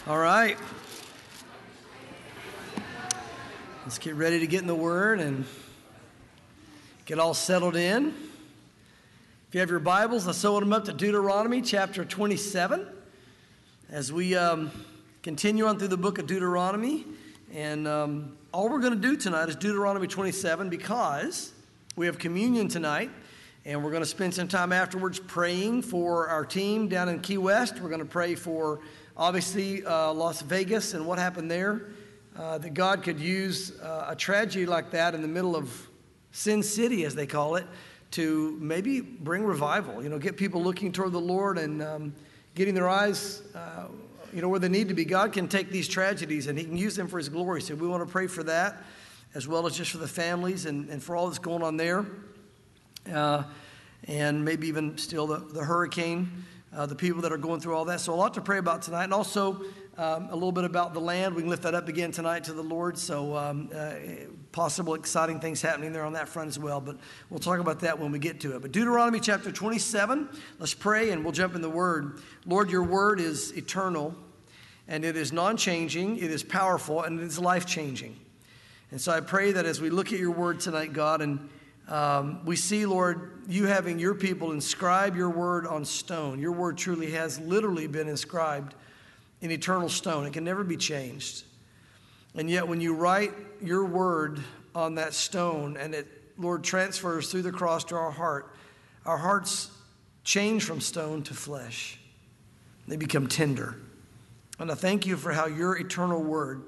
All right. Let's get ready to get in the Word and get all settled in. If you have your Bibles, let's open them up to Deuteronomy chapter 27 as we continue on through the book of Deuteronomy. And all we're going to do tonight is Deuteronomy 27 because we have communion tonight. And we're going to spend some time afterwards praying for our team down in Key West. We're going to pray for, obviously, Las Vegas and what happened there. That God could use a tragedy like that in the middle of Sin City, as they call it, to maybe bring revival. You know, get people looking toward the Lord and getting their eyes, where they need to be. God can take these tragedies and He can use them for His glory. So we want to pray for that, as well as just for the families and for all that's going on there. And maybe even still the hurricane, the people that are going through all that. So a lot to pray about tonight. And also a little bit about the land. We can lift that up again tonight to the Lord. So possible exciting things happening there on that front as well. But we'll talk about that when we get to it. But Deuteronomy chapter 27, let's pray and we'll jump in the Word. Lord, your Word is eternal and it is non-changing, it is powerful, and it is life-changing. And so I pray that as we look at your Word tonight, God, and we see, Lord, you having your people inscribe your word on stone. Your word truly has literally been inscribed in eternal stone. It can never be changed. And yet when you write your word on that stone and it, Lord, transfers through the cross to our hearts change from stone to flesh. They become tender. And I thank you for how your eternal word,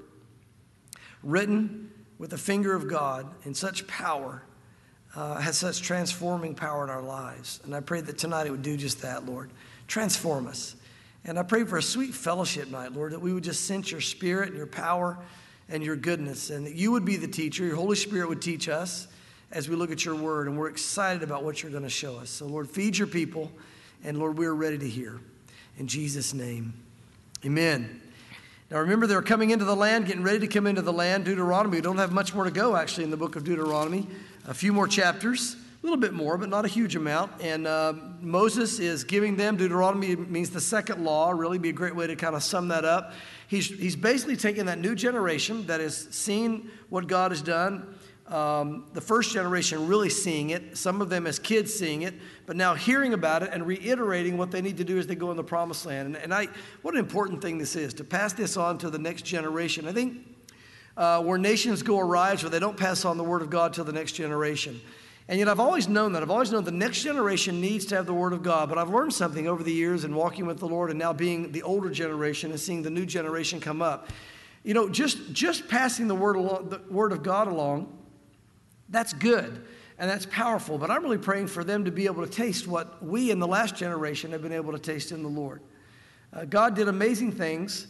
written with the finger of God in such power, has such transforming power in our lives. And I pray that tonight it would do just that, Lord. Transform us. And I pray for a sweet fellowship night, Lord, that we would just sense your spirit and your power and your goodness, and that you would be the teacher. Your Holy Spirit would teach us as we look at your word, and we're excited about what you're going to show us. So, Lord, feed your people, and, Lord, we're ready to hear. In Jesus' name, amen. Now, remember, they're coming into the land, getting ready to come into the land. Deuteronomy, we don't have much more to go, actually, in the book of Deuteronomy. A few more chapters, a little bit more, but not a huge amount. And Moses is giving them, Deuteronomy means the second law, really be a great way to kind of sum that up. He's basically taking that new generation that has seen what God has done, the first generation really seeing it, some of them as kids seeing it, but now hearing about it and reiterating what they need to do as they go in the promised land. What an important thing this is, to pass this on to the next generation. I think where nations go awry is where they don't pass on the word of God to the next generation. And yet I've always known that. I've always known the next generation needs to have the word of God. But I've learned something over the years in walking with the Lord and now being the older generation and seeing the new generation come up. You know, just passing the word of God along, that's good and that's powerful. But I'm really praying for them to be able to taste what we in the last generation have been able to taste in the Lord. God did amazing things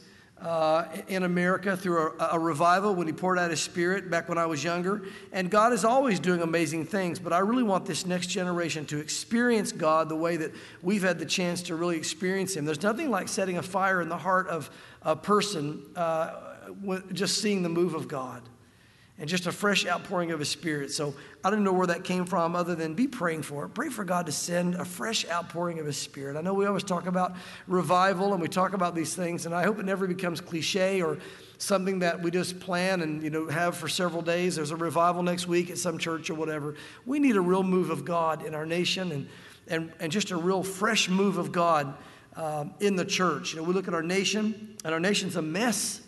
in America through a revival when He poured out His Spirit back when I was younger. And God is always doing amazing things, but I really want this next generation to experience God the way that we've had the chance to really experience Him. There's nothing like setting a fire in the heart of a person, just seeing the move of God and just a fresh outpouring of His Spirit. So I don't know where that came from other than be praying for it. Pray for God to send a fresh outpouring of His Spirit. I know we always talk about revival and we talk about these things, and I hope it never becomes cliche or something that we just plan and have for several days. There's a revival next week at some church or whatever. We need a real move of God in our nation and just a real fresh move of God in the church. We look at our nation, and our nation's a mess.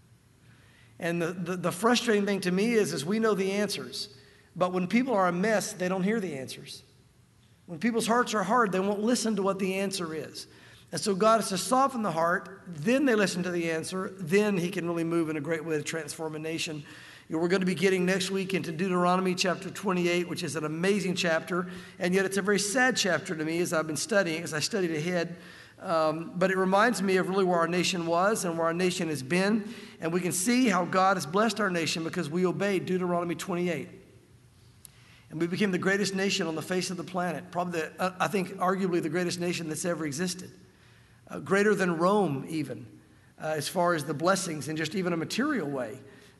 And the frustrating thing to me is we know the answers. But when people are a mess, they don't hear the answers. When people's hearts are hard, they won't listen to what the answer is. And so God has to soften the heart, then they listen to the answer, then He can really move in a great way to transform a nation. We're going to be getting next week into Deuteronomy chapter 28, which is an amazing chapter. And yet it's a very sad chapter to me as I've been studying, as I studied ahead. But it reminds me of really where our nation was and where our nation has been. And we can see how God has blessed our nation because we obeyed Deuteronomy 28. And we became the greatest nation on the face of the planet. Probably, I think, arguably the greatest nation that's ever existed. Greater than Rome even, as far as the blessings in just even a material way.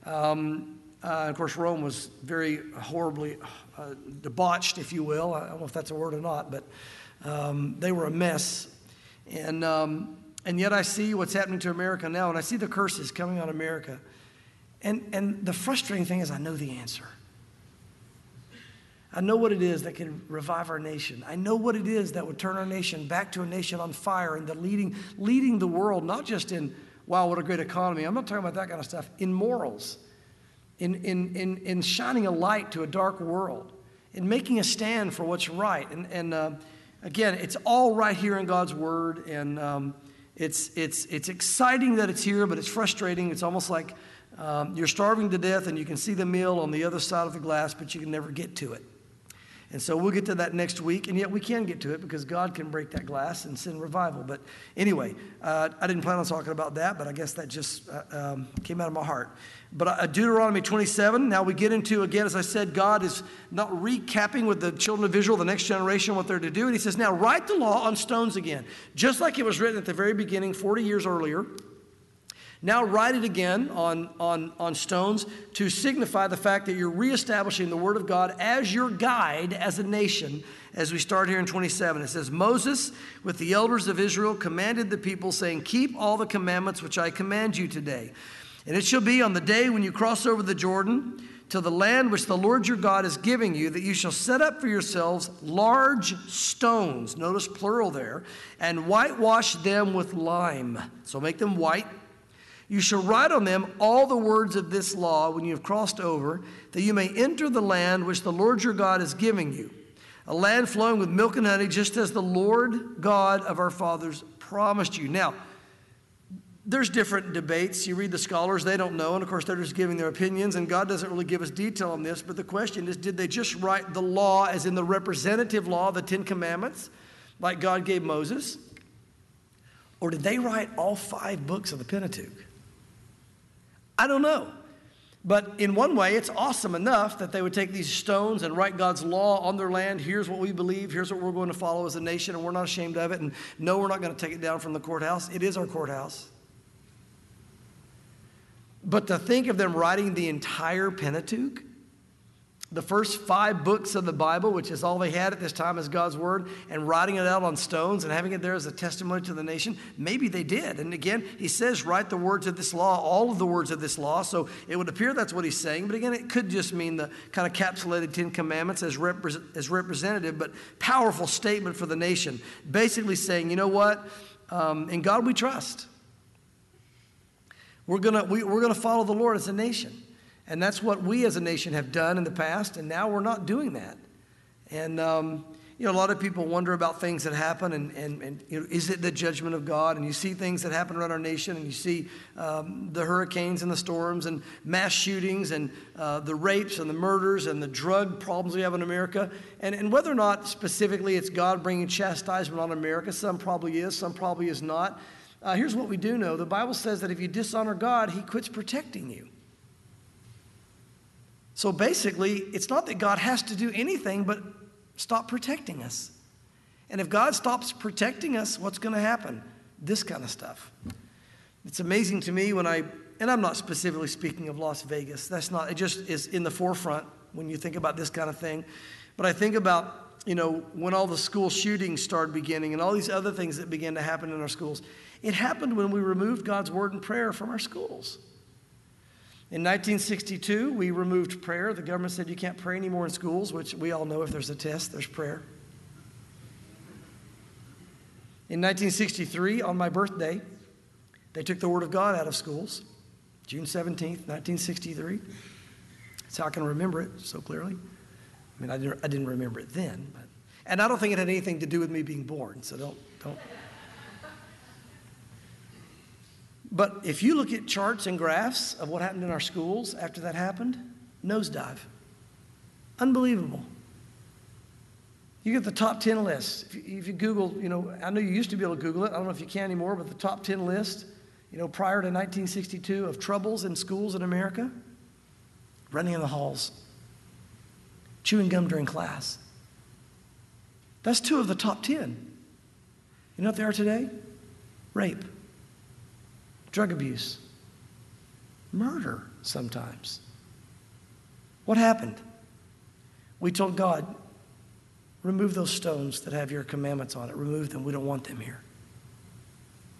Of course, Rome was very horribly debauched, if you will. I don't know if that's a word or not, but they were a mess. And And yet I see what's happening to America now, and I see the curses coming on America. And the frustrating thing is I know the answer. I know what it is that can revive our nation. I know what it is that would turn our nation back to a nation on fire and leading the world, not just in, wow, what a great economy. I'm not talking about that kind of stuff. In morals, in shining a light to a dark world, in making a stand for what's right. And again, it's all right here in God's Word, and it's exciting that it's here, but it's frustrating. It's almost like you're starving to death, and you can see the meal on the other side of the glass, but you can never get to it. And so we'll get to that next week, and yet we can get to it because God can break that glass and send revival. But anyway, I didn't plan on talking about that, but I guess that just came out of my heart. But Deuteronomy 27, now we get into, again, as I said, God is not recapping with the children of Israel, the next generation, what they're to do. And he says, now write the law on stones again, just like it was written at the very beginning 40 years earlier. Now write it again on stones to signify the fact that you're reestablishing the Word of God as your guide as a nation. As we start here in 27, it says, Moses with the elders of Israel commanded the people, saying, keep all the commandments which I command you today. And it shall be on the day when you cross over the Jordan to the land which the Lord your God is giving you, that you shall set up for yourselves large stones, notice plural there, and whitewash them with lime. So make them white. You shall write on them all the words of this law when you have crossed over, that you may enter the land which the Lord your God is giving you, a land flowing with milk and honey, just as the Lord God of our fathers promised you. Now, there's different debates. You read the scholars, they don't know, and of course they're just giving their opinions, and God doesn't really give us detail on this, but the question is, did they just write the law as in the representative law, the 10 Commandments, like God gave Moses? Or did they write all 5 books of the Pentateuch? I don't know. But in one way, it's awesome enough that they would take these stones and write God's law on their land. Here's what we believe. Here's what we're going to follow as a nation, and we're not ashamed of it. And no, we're not going to take it down from the courthouse. It is our courthouse. But to think of them writing the entire Pentateuch, the first 5 books of the Bible, which is all they had at this time as God's Word, and writing it out on stones and having it there as a testimony to the nation, maybe they did. And again, he says, write the words of this law, all of the words of this law. So it would appear that's what he's saying. But again, it could just mean the kind of capsulated 10 Commandments as representative, but powerful statement for the nation. Basically saying, you know what? In God we trust. We're gonna follow the Lord as a nation. And that's what we as a nation have done in the past, and now we're not doing that. And, you know, a lot of people wonder about things that happen, and you know, is it the judgment of God? And you see things that happen around our nation, and you see the hurricanes and the storms and mass shootings and the rapes and the murders and the drug problems we have in America. And whether or not specifically it's God bringing chastisement on America, some probably is, some probably is not. Here's what we do know. The Bible says that if you dishonor God, he quits protecting you. So basically, it's not that God has to do anything but stop protecting us. And if God stops protecting us, what's going to happen? This kind of stuff. It's amazing to me when and I'm not specifically speaking of Las Vegas. That's not, it just is in the forefront when you think about this kind of thing. But I think about, you know, when all the school shootings started beginning and all these other things that began to happen in our schools. It happened when we removed God's Word and prayer from our schools. In 1962, we removed prayer. The government said you can't pray anymore in schools, which we all know if there's a test, there's prayer. In 1963, on my birthday, they took the Word of God out of schools. June 17th, 1963. That's how I can remember it so clearly. I mean, I didn't remember it then. And I don't think it had anything to do with me being born, so don't. But if you look at charts and graphs of what happened in our schools after that happened, nosedive. Unbelievable. You get the top 10 list. If you Google, you know, I know you used to be able to Google it. I don't know if you can anymore, but the top 10 list, you know, prior to 1962 of troubles in schools in America, running in the halls, chewing gum during class. That's 2 of the top 10. You know what they are today? Rape. Drug abuse, murder sometimes. What happened? We told God, remove those stones that have your commandments on it. Remove them. We don't want them here.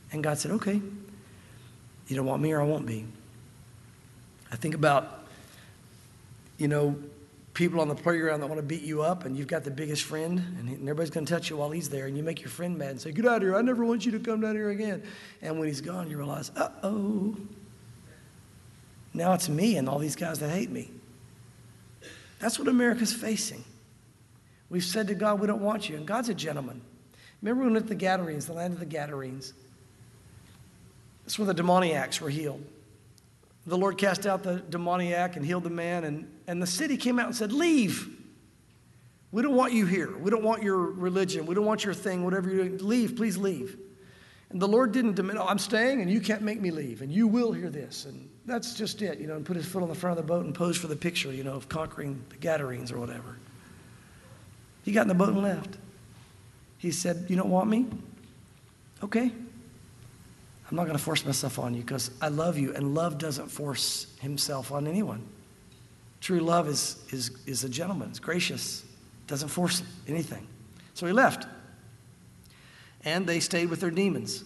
And God said, okay, you don't want me or I won't be. I think about, people on the playground that want to beat you up, and you've got the biggest friend, and everybody's going to touch you while he's there, and you make your friend mad and say, get out of here, I never want you to come down here again. And when he's gone, you realize, uh-oh, now it's me and all these guys that hate me. That's what America's facing. We've said to God, we don't want you, and God's a gentleman. Remember when we went to the Gadarenes, the land of the Gadarenes? That's where the demoniacs were healed. The Lord cast out the demoniac and healed the man, and the city came out and said, leave. We don't want you here. We don't want your religion. We don't want your thing, whatever you're doing. Leave, please leave. And the Lord didn't demand, I'm staying and you can't make me leave, and you will hear this. And that's just it, and put his foot on the front of the boat and posed for the picture, of conquering the Gadarenes or whatever. He got in the boat and left. He said, you don't want me? Okay. I'm not going to force myself on you because I love you, and love doesn't force himself on anyone. True love is a gentleman. It's gracious. Doesn't force anything. So he left. And they stayed with their demons.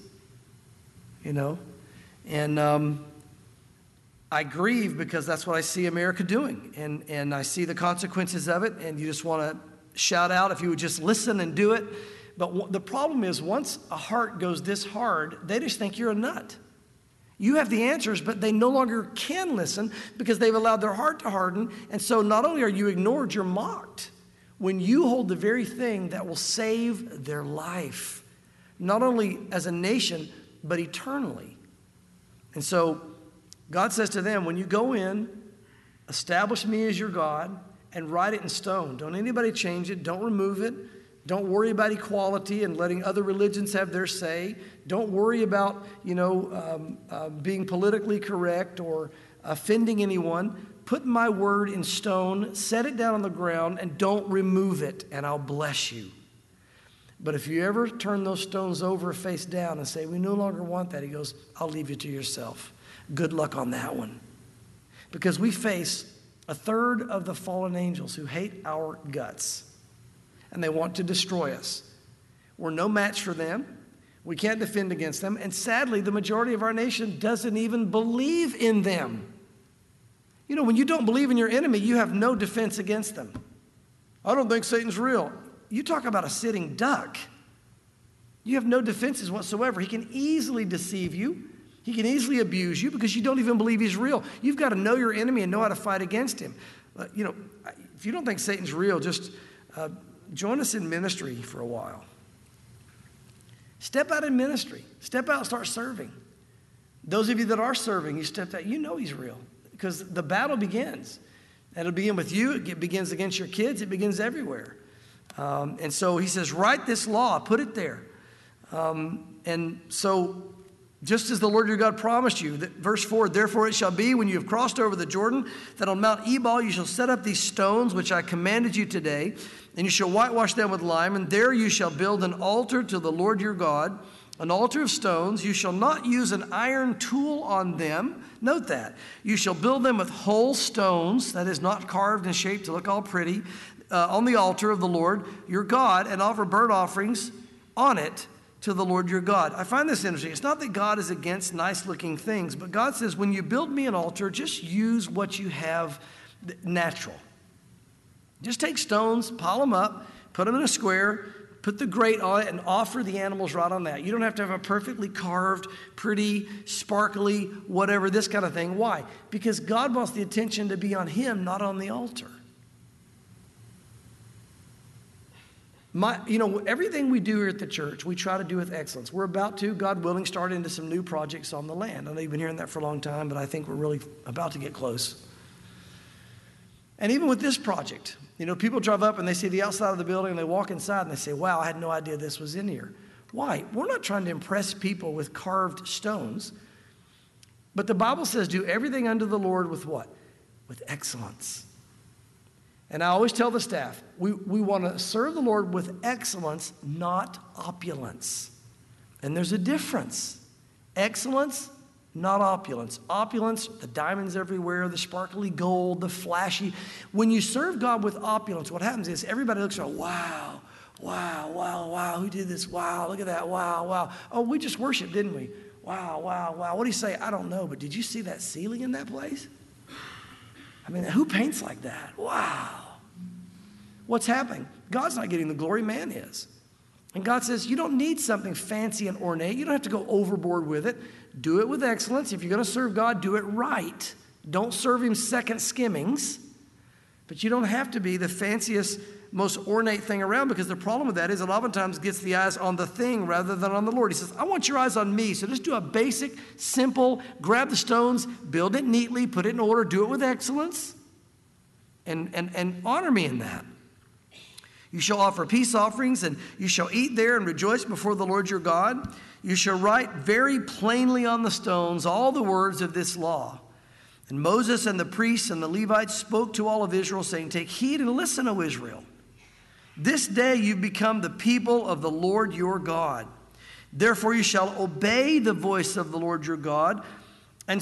And I grieve because that's what I see America doing. And I see the consequences of it, and you just want to shout out if you would just listen and do it. But the problem is, once a heart goes this hard, they just think you're a nut. You have the answers, but they no longer can listen because they've allowed their heart to harden. And so not only are you ignored, you're mocked when you hold the very thing that will save their life, not only as a nation, but eternally. And so God says to them, when you go in, establish me as your God and write it in stone. Don't anybody change it. Don't remove it. Don't worry about equality and letting other religions have their say. Don't worry about, being politically correct or offending anyone. Put my word in stone, set it down on the ground, and don't remove it, and I'll bless you. But if you ever turn those stones over face down and say, we no longer want that, he goes, I'll leave you to yourself. Good luck on that one. Because we face a third of the fallen angels who hate our guts. And they want to destroy us. We're no match for them. We can't defend against them. And sadly, the majority of our nation doesn't even believe in them. When you don't believe in your enemy, you have no defense against them. I don't think Satan's real. You talk about a sitting duck. You have no defenses whatsoever. He can easily deceive you. He can easily abuse you because you don't even believe he's real. You've got to know your enemy and know how to fight against him. If you don't think Satan's real, just join us in ministry for a while. Step out in ministry. Step out and start serving. Those of you that are serving, you stepped out, he's real because the battle begins. And it'll begin with you. It begins against your kids. It begins everywhere. And so he says, write this law, put it there. And so just as the Lord your God promised you, that verse 4, therefore it shall be when you have crossed over the Jordan, that on Mount Ebal you shall set up these stones which I commanded you today, and you shall whitewash them with lime, and there you shall build an altar to the Lord your God, an altar of stones. You shall not use an iron tool on them. Note that. You shall build them with whole stones, that is not carved and shaped to look all pretty, on the altar of the Lord your God, and offer burnt offerings on it to the Lord your God. I find this interesting. It's not that God is against nice-looking things, but God says, when you build me an altar, just use what you have natural. Just take stones, pile them up, put them in a square, put the grate on it, and offer the animals right on that. You don't have to have a perfectly carved, pretty, sparkly, whatever, this kind of thing. Why? Because God wants the attention to be on him, not on the altar. Everything we do here at the church, we try to do with excellence. We're about to, God willing, start into some new projects on the land. I know you've been hearing that for a long time, but I think we're really about to get close. And even with this project, people drive up and they see the outside of the building and they walk inside and they say, wow, I had no idea this was in here. Why? We're not trying to impress people with carved stones. But the Bible says do everything unto the Lord with what? With excellence. And I always tell the staff, we want to serve the Lord with excellence, not opulence. And there's a difference. Excellence, not opulence. Opulence, the diamonds everywhere, the sparkly gold, the flashy. When you serve God with opulence, what happens is everybody looks around, wow, Wow, wow, wow. Who did this? Wow, look at that. Wow, wow. Oh, we just worshiped, didn't we? Wow, wow, wow. What do you say? I don't know, but did you see that ceiling in that place? I mean, who paints like that? Wow. What's happening? God's not getting the glory, man is. And God says, you don't need something fancy and ornate. You don't have to go overboard with it. Do it with excellence. If you're going to serve God, do it right. Don't serve him second skimmings. But you don't have to be the fanciest, most ornate thing around, because the problem with that is it oftentimes gets the eyes on the thing rather than on the Lord. He says, I want your eyes on me. So just do a basic, simple, grab the stones, build it neatly, put it in order, do it with excellence, and honor me in that. You shall offer peace offerings, and you shall eat there and rejoice before the Lord your God. You shall write very plainly on the stones all the words of this law. And Moses and the priests and the Levites spoke to all of Israel, saying, take heed and listen, O Israel. This day you become the people of the Lord your God. Therefore you shall obey the voice of the Lord your God and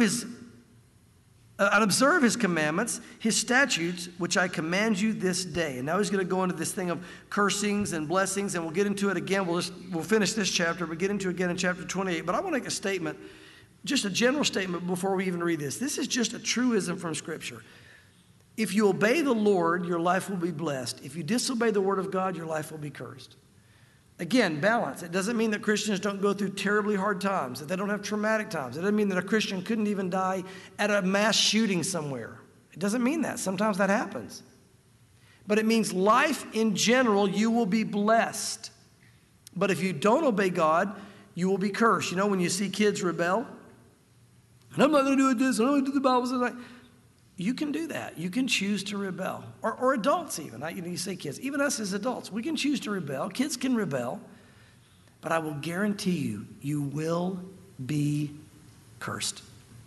observe his commandments, his statutes, which I command you this day. And now he's going to go into this thing of cursings and blessings, and we'll get into it again. We'll finish this chapter, but get into it again in chapter 28. But I want to make a statement, just a general statement before we even read this. This is just a truism from Scripture. If you obey the Lord, your life will be blessed. If you disobey the word of God, your life will be cursed. Again, balance. It doesn't mean that Christians don't go through terribly hard times, that they don't have traumatic times. It doesn't mean that a Christian couldn't even die at a mass shooting somewhere. It doesn't mean that. Sometimes that happens. But it means life in general, you will be blessed. But if you don't obey God, you will be cursed. You know, when you see kids rebel, and I'm not going to do this, I'm not going to do the Bible says, you can do that. You can choose to rebel. Or adults even. You say kids. Even us as adults, we can choose to rebel. Kids can rebel. But I will guarantee you, you will be cursed.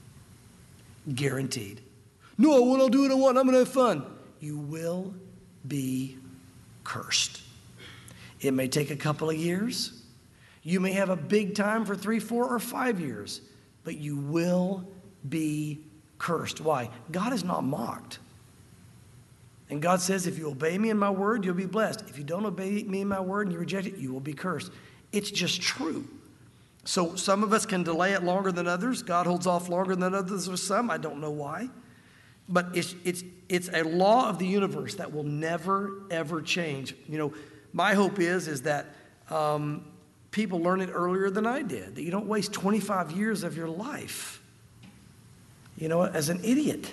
Guaranteed. No, when I'll do what I want, I'm going to have fun. You will be cursed. It may take a couple of years. You may have a big time for 3, 4, or 5 years. But you will be cursed. Why? God is not mocked. And God says, if you obey me in my word, you'll be blessed. If you don't obey me in my word and you reject it, you will be cursed. It's just true. So some of us can delay it longer than others. God holds off longer than others with some. I don't know why. But it's a law of the universe that will never, ever change. You know, my hope is that people learn it earlier than I did, that you don't waste 25 years of your life, you know, as an idiot.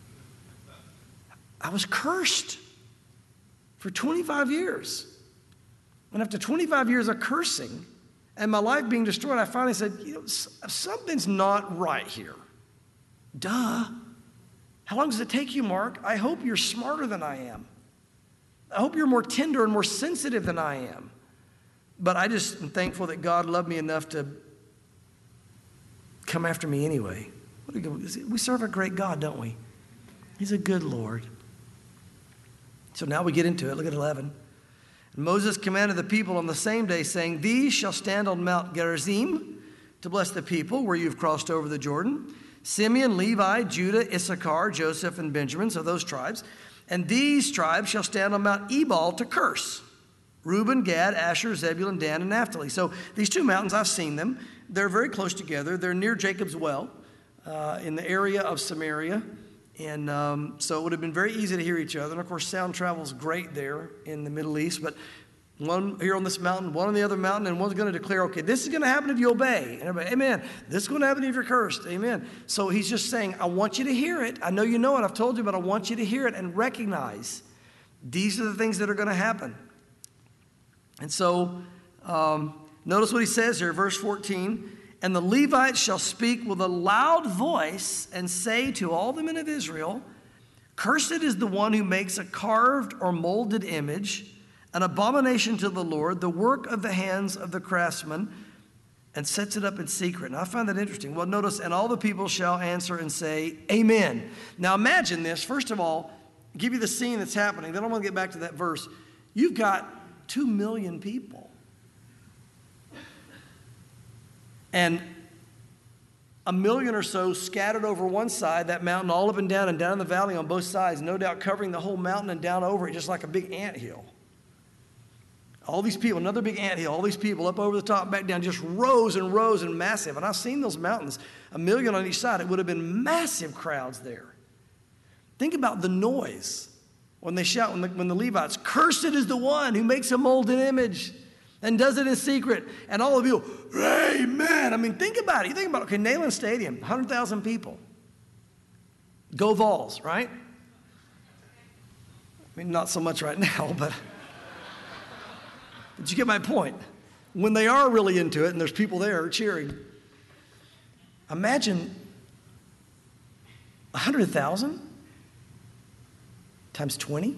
I was cursed for 25 years. And after 25 years of cursing and my life being destroyed, I finally said, you know, something's not right here. Duh. How long does it take you, Mark? I hope you're smarter than I am. I hope you're more tender and more sensitive than I am. But I just am thankful that God loved me enough to come after me anyway. We serve a great God, don't we? He's a good Lord. So now we get into it. Look at 11. And Moses commanded the people on the same day, saying, these shall stand on Mount Gerizim to bless the people where you've crossed over the Jordan. Simeon, Levi, Judah, Issachar, Joseph, and Benjamin, so those tribes. And these tribes shall stand on Mount Ebal to curse. Reuben, Gad, Asher, Zebulun, Dan, and Naphtali. So these two mountains, I've seen them. They're very close together. They're near Jacob's well in the area of Samaria. And so it would have been very easy to hear each other. And, of course, sound travels great there in the Middle East. But one here on this mountain, one on the other mountain, and one's going to declare, okay, this is going to happen if you obey. And everybody, amen. This is going to happen if you're cursed. Amen. So he's just saying, I want you to hear it. I know you know it. I've told you, but I want you to hear it and recognize these are the things that are going to happen. And so notice what he says here, verse 14. And the Levites shall speak with a loud voice and say to all the men of Israel, cursed is the one who makes a carved or molded image, an abomination to the Lord, the work of the hands of the craftsman, and sets it up in secret. Now, I find that interesting. Well, notice, and all the people shall answer and say, amen. Now, imagine this. First of all, give you the scene that's happening. Then I'm going to get back to that verse. You've got 2 million people. And 1 million or so scattered over one side, that mountain, all up and down in the valley on both sides, no doubt covering the whole mountain and down over it just like a big anthill. All these people, another big anthill, all these people up over the top, back down, just rows and rows and massive. And I've seen those mountains, 1 million on each side. It would have been massive crowds there. Think about the noise when they shout, when the Levites, "Cursed is the one who makes a molded image and does it in secret." And all of you, "Amen." I mean, think about it. You think about it. Okay, Neyland Stadium, 100,000 people. Go Vols, right? I mean, not so much right now, but you get my point. When they are really into it and there's people there cheering, imagine 100,000 times 20.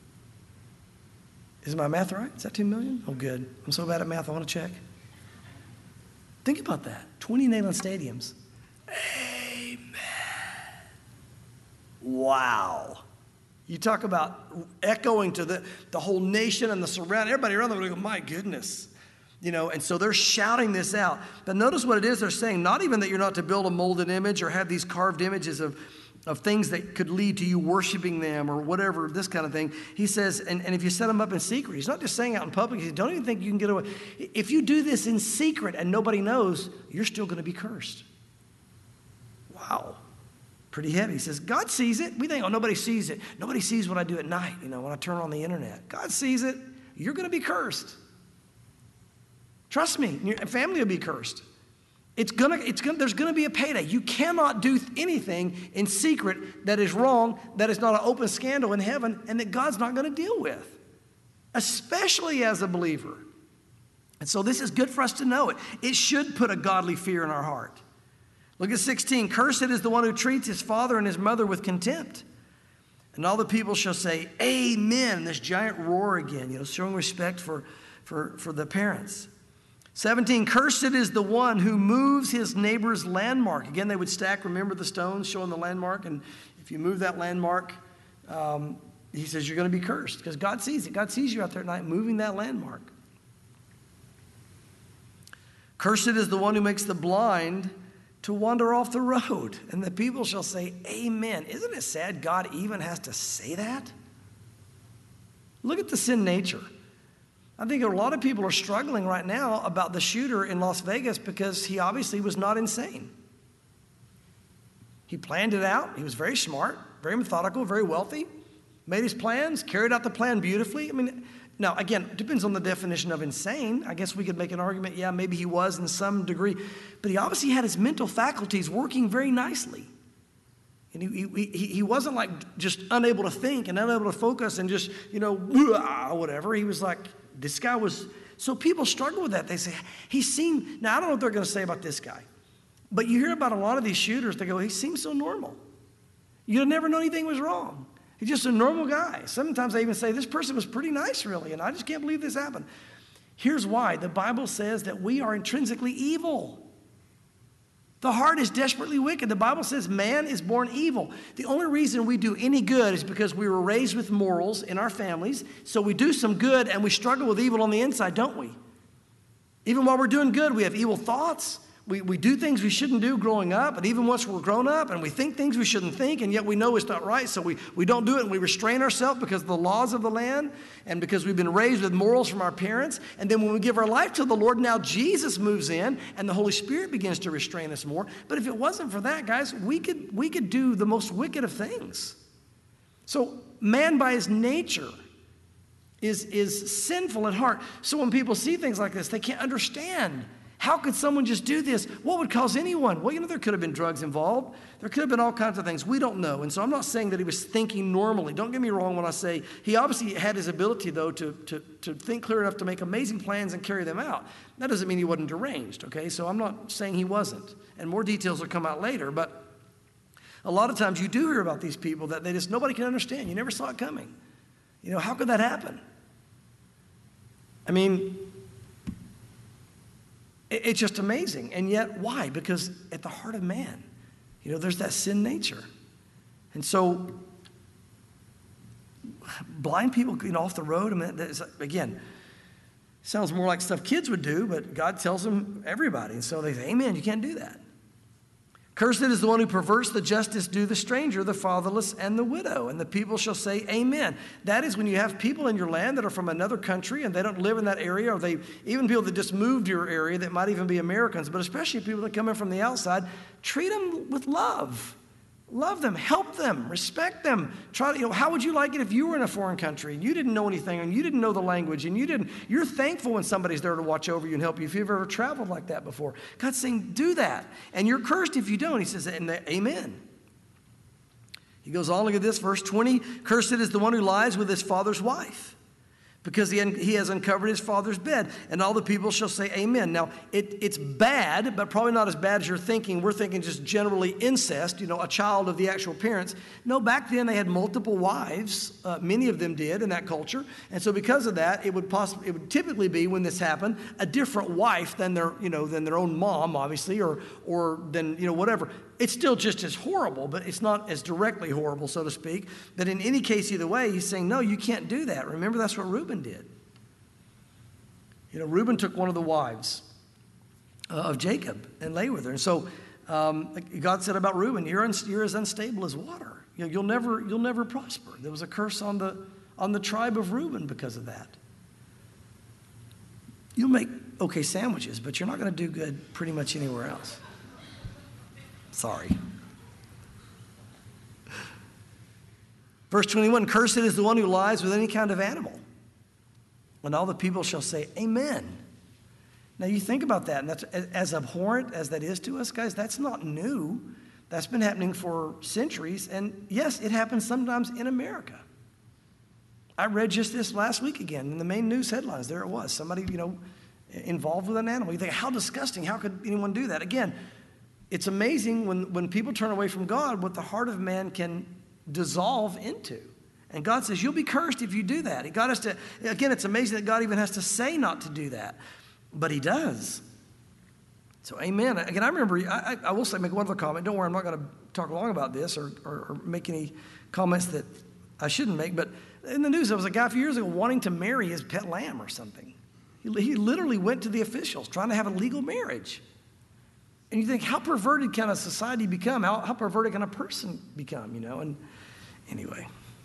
Is my math right? Is that 2 million? Oh, good. I'm so bad at math, I want to check. Think about that. 20 Neyland Stadiums. Amen. Wow. You talk about echoing to the whole nation and the surrounding, everybody around them will go, "My goodness." You know, and so they're shouting this out. But notice what it is they're saying. Not even that you're not to build a molded image or have these carved images of things that could lead to you worshiping them or whatever, this kind of thing. He says, and if you set them up in secret, he's not just saying out in public. He says, don't even think you can get away. If you do this in secret and nobody knows, you're still going to be cursed. Wow. Pretty heavy. He says, God sees it. We think, oh, nobody sees it. Nobody sees what I do at night, you know, when I turn on the internet. God sees it. You're going to be cursed. Trust me, your family will be cursed. There's going to be a payday. You cannot do anything in secret that is wrong, that is not an open scandal in heaven, and that God's not going to deal with, especially as a believer. And so this is good for us to know it. It should put a godly fear in our heart. Look at 16. "Cursed is the one who treats his father and his mother with contempt. And all the people shall say, Amen." This giant roar again, you know, showing respect for the parents. 17. "Cursed is the one who moves his neighbor's landmark." Again, they would stack, remember the stones showing the landmark. And if you move that landmark, he says you're going to be cursed because God sees it. God sees you out there at night moving that landmark. "Cursed is the one who makes the blind to wander off the road, and the people shall say, Amen." Isn't it sad God even has to say that? Look at the sin nature. I think a lot of people are struggling right now about the shooter in Las Vegas because he obviously was not insane. He planned it out. He was very smart, very methodical, very wealthy, made his plans, carried out the plan beautifully. I mean, now, again, it depends on the definition of insane. I guess we could make an argument, yeah, maybe he was in some degree. But he obviously had his mental faculties working very nicely. And he wasn't like just unable to think and unable to focus and just, you know, whatever. He was like, this guy was, so people struggle with that. They say, he seemed, now I don't know what they're going to say about this guy. But you hear about a lot of these shooters, they go, he seems so normal. You'd never know anything was wrong. He's just a normal guy. Sometimes they even say, this person was pretty nice, really, and I just can't believe this happened. Here's why. The Bible says that we are intrinsically evil. The heart is desperately wicked. The Bible says man is born evil. The only reason we do any good is because we were raised with morals in our families. So we do some good and we struggle with evil on the inside, don't we? Even while we're doing good, we have evil thoughts. We do things we shouldn't do growing up, and even once we're grown up, and we think things we shouldn't think, and yet we know it's not right, so we don't do it, and we restrain ourselves because of the laws of the land, and because we've been raised with morals from our parents. And then when we give our life to the Lord, now Jesus moves in, and the Holy Spirit begins to restrain us more. But if it wasn't for that, guys, we could do the most wicked of things. So man by his nature is sinful at heart. So when people see things like this, they can't understand. How could someone just do this? What would cause anyone? Well, you know, there could have been drugs involved. There could have been all kinds of things. We don't know. And so I'm not saying that he was thinking normally. Don't get me wrong when I say he obviously had his ability, though, to think clear enough to make amazing plans and carry them out. That doesn't mean he wasn't deranged, okay? So I'm not saying he wasn't. And more details will come out later. But a lot of times you do hear about these people that they just, nobody can understand. You never saw it coming. You know, how could that happen? I mean, it's just amazing. And yet, why? Because at the heart of man, you know, there's that sin nature. And so, blind people, you know, off the road, I mean, again, sounds more like stuff kids would do, but God tells them everybody. And so they say, amen, you can't do that. Cursed is the one who perverts the justice due the stranger, the fatherless, and the widow. And the people shall say, Amen. That is when you have people in your land that are from another country and they don't live in that area, or they even people that just moved to your area that might even be Americans, but especially people that come in from the outside, treat them with love. Love them, help them, respect them. Try to, how would you like it if you were in a foreign country and you didn't know anything and you didn't know the language and you're thankful when somebody's there to watch over you and help you if you've ever traveled like that before. God's saying, do that. And you're cursed if you don't. He says, Amen. He goes on, look at this, verse 20. Cursed is the one who lies with his father's wife, because he has uncovered his father's bed. And all the people shall say, Amen. Now, it's bad, but probably not as bad as you're thinking. We're thinking just generally incest, a child of the actual parents. No, back then they had multiple wives. Many of them did in that culture. And so because of that, it would typically be, when this happened, a different wife than their own mom, obviously, or than, whatever. It's still just as horrible, but it's not as directly horrible, so to speak. But in any case, either way, he's saying, no, you can't do that. Remember, that's what Reuben did. Reuben took one of the wives of Jacob and lay with her. And so God said about Reuben, you're as unstable as water. You'll never prosper. There was a curse on the tribe of Reuben because of that. You'll make okay sandwiches, but you're not going to do good pretty much anywhere else. Sorry. Verse 21, cursed is the one who lies with any kind of animal. And all the people shall say, Amen. Now you think about that, and that's as abhorrent as that is to us, guys, that's not new. That's been happening for centuries. And yes, it happens sometimes in America. I read just this last week again in the main news headlines. There it was. Somebody, involved with an animal. You think, how disgusting. How could anyone do that? Again, it's amazing when people turn away from God, what the heart of man can dissolve into. And God says, you'll be cursed if you do that. He got us to, again, it's amazing that God even has to say not to do that. But he does. So, amen. Again, I remember, I will say, make one other comment. Don't worry, I'm not going to talk long about this or make any comments that I shouldn't make. But in the news, there was a guy a few years ago wanting to marry his pet lamb or something. He literally went to the officials trying to have a legal marriage. And you think, how perverted can a society become? How perverted can a person become, And anyway.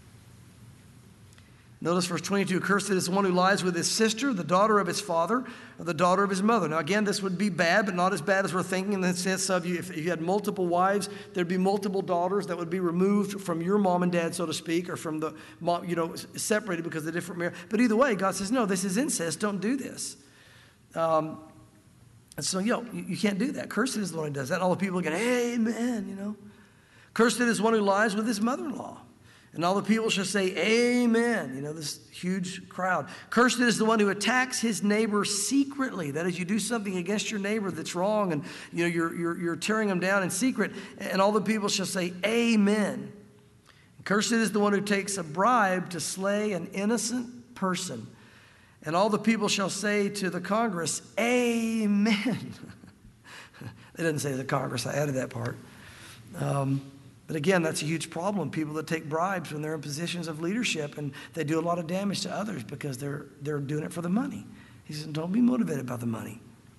Notice verse 22, cursed is the one who lies with his sister, the daughter of his father, or the daughter of his mother. Now again, this would be bad, but not as bad as we're thinking in the sense of if you had multiple wives, there'd be multiple daughters that would be removed from your mom and dad, so to speak, or from the mom, separated because of different marriage. But either way, God says, no, this is incest, don't do this. And so, you can't do that. Cursed is the one who does that. And all the people are going, amen, Cursed is one who lies with his mother-in-law. And all the people shall say, amen. This huge crowd. Cursed is the one who attacks his neighbor secretly. That is, you do something against your neighbor that's wrong, and you're tearing them down in secret. And all the people shall say, amen. Cursed is the one who takes a bribe to slay an innocent person. And all the people shall say to the Congress, amen. They didn't say the Congress. I added that part. But again, that's a huge problem. People that take bribes when they're in positions of leadership, and they do a lot of damage to others because they're doing it for the money. He says, don't be motivated by the money.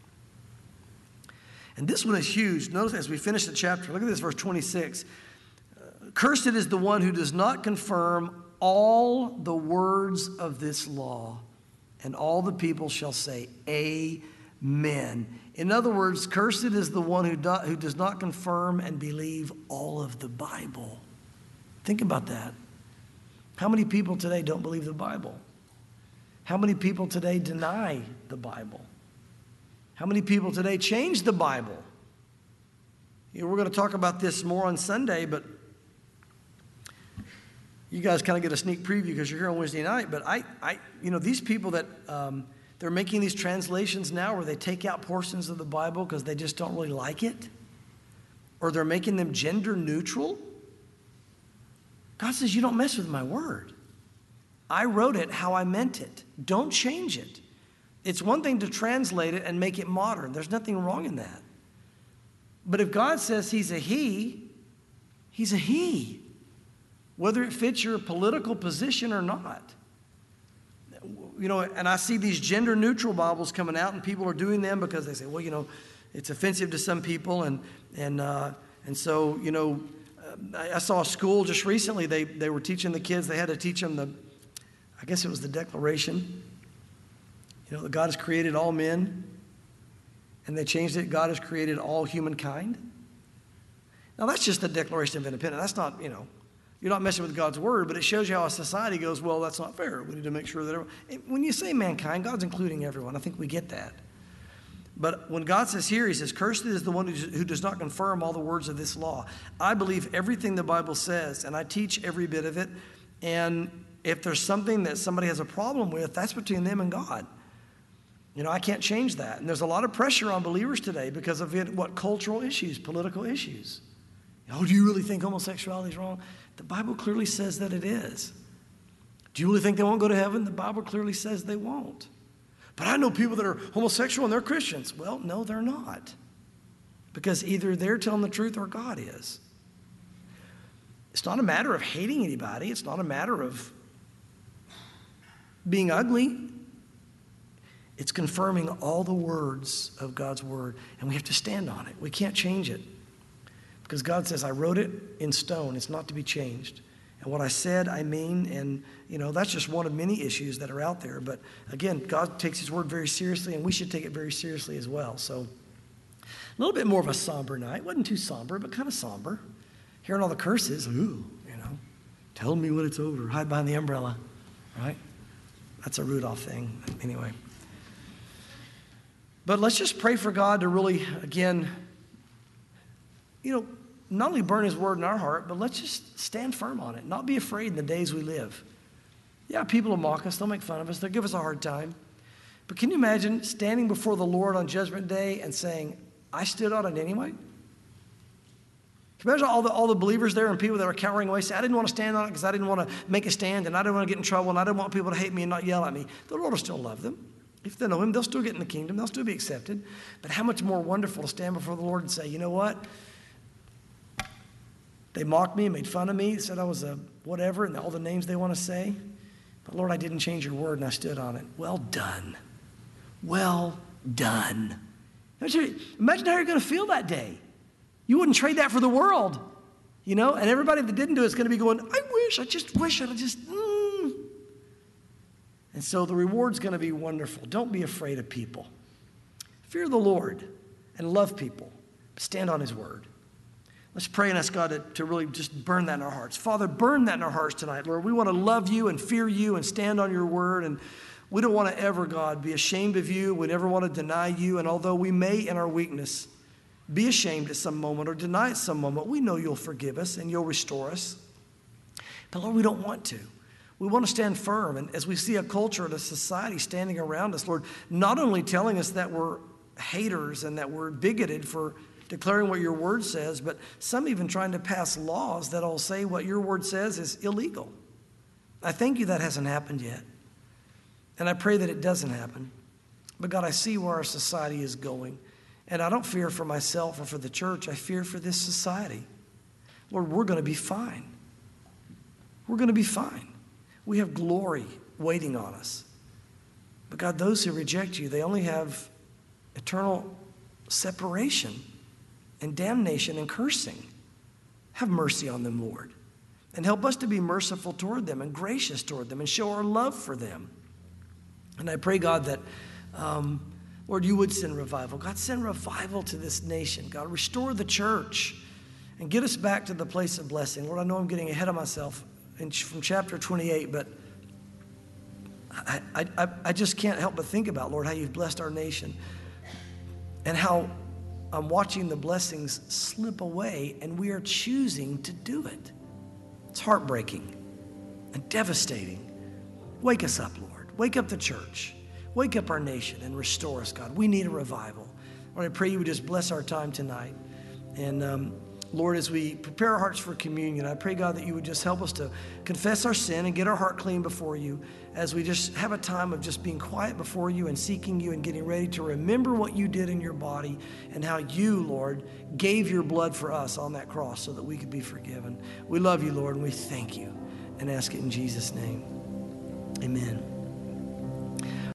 And this one is huge. Notice as we finish the chapter, look at this, verse 26. Cursed is the one who does not confirm all the words of this law, and all the people shall say, amen. In other words, cursed is the one who does not confirm and believe all of the Bible. Think about that. How many people today don't believe the Bible? How many people today deny the Bible? How many people today change the Bible? We're going to talk about this more on Sunday, but you guys kind of get a sneak preview because you're here on Wednesday night. But these people that they're making these translations now where they take out portions of the Bible because they just don't really like it, or they're making them gender neutral. God says, you don't mess with my word. I wrote it how I meant it. Don't change it. It's one thing to translate it and make it modern. There's nothing wrong in that. But if God says he's a he, he's a he, whether it fits your political position or not. And I see these gender neutral Bibles coming out, and people are doing them because they say, well, it's offensive to some people, and And so, I saw a school just recently, they were teaching the kids, they had to teach them I guess it was the Declaration, that God has created all men, and they changed it, God has created all humankind. Now, that's just the Declaration of Independence. That's not, you're not messing with God's word, but it shows you how a society goes, well, that's not fair. We need to make sure that when you say mankind, God's including everyone. I think we get that. But when God says here, he says, cursed is the one who does not confirm all the words of this law. I believe everything the Bible says, and I teach every bit of it. And if there's something that somebody has a problem with, that's between them and God. I can't change that. And there's a lot of pressure on believers today because of cultural issues, political issues. Oh, do you really think homosexuality is wrong? The Bible clearly says that it is. Do you really think they won't go to heaven? The Bible clearly says they won't. But I know people that are homosexual and they're Christians. Well, no, they're not. Because either they're telling the truth or God is. It's not a matter of hating anybody. It's not a matter of being ugly. It's confirming all the words of God's word. And we have to stand on it. We can't change it. Because God says, I wrote it in stone. It's not to be changed. And what I said, I mean, and, that's just one of many issues that are out there. But again, God takes his word very seriously, and we should take it very seriously as well. So a little bit more of a somber night. Wasn't too somber, but kind of somber. Hearing all the curses, tell me when it's over. Hide behind the umbrella, right? That's a Rudolph thing. Anyway. But let's just pray for God to really, again, not only burn his word in our heart, but let's just stand firm on it. Not be afraid in the days we live. Yeah, people will mock us. They'll make fun of us. They'll give us a hard time. But can you imagine standing before the Lord on Judgment Day and saying, I stood on it anyway? Can you imagine all the believers there and people that are cowering away say, I didn't want to stand on it because I didn't want to make a stand and I didn't want to get in trouble and I didn't want people to hate me and not yell at me. The Lord will still love them. If they know him, they'll still get in the kingdom. They'll still be accepted. But how much more wonderful to stand before the Lord and say, you know what? They mocked me, made fun of me, said I was a whatever, and all the names they want to say. But Lord, I didn't change your word, and I stood on it. Well done. Well done. Imagine how you're going to feel that day. You wouldn't trade that for the world, and everybody that didn't do it is going to be going, I just wish I'd just. And so the reward's going to be wonderful. Don't be afraid of people. Fear the Lord and love people. Stand on his word. Let's pray and ask God to really just burn that in our hearts. Father, burn that in our hearts tonight, Lord. We want to love you and fear you and stand on your word. And we don't want to ever, God, be ashamed of you. We never want to deny you. And although we may, in our weakness, be ashamed at some moment or deny at some moment, we know you'll forgive us and you'll restore us. But Lord, we don't want to. We want to stand firm. And as we see a culture and a society standing around us, Lord, not only telling us that we're haters and that we're bigoted for declaring what your word says, but some even trying to pass laws that'll say what your word says is illegal. I thank you that hasn't happened yet. And I pray that it doesn't happen. But God, I see where our society is going. And I don't fear for myself or for the church. I fear for this society. Lord, we're going to be fine. We're going to be fine. We have glory waiting on us. But God, those who reject you, they only have eternal separation and damnation and cursing. Have mercy on them, Lord. And help us to be merciful toward them and gracious toward them and show our love for them. And I pray, God, that, Lord, you would send revival. God, send revival to this nation. God, restore the church and get us back to the place of blessing. Lord, I know I'm getting ahead of myself from chapter 28, but I just can't help but think about, Lord, how you've blessed our nation and how I'm watching the blessings slip away, and we are choosing to do it. It's heartbreaking and devastating. Wake us up, Lord. Wake up the church. Wake up our nation and restore us, God. We need a revival. Lord, I pray you would just bless our time tonight. And Lord, as we prepare our hearts for communion, I pray, God, that you would just help us to confess our sin and get our heart clean before you as we just have a time of just being quiet before you and seeking you and getting ready to remember what you did in your body and how you, Lord, gave your blood for us on that cross so that we could be forgiven. We love you, Lord, and we thank you and ask it in Jesus' name. Amen.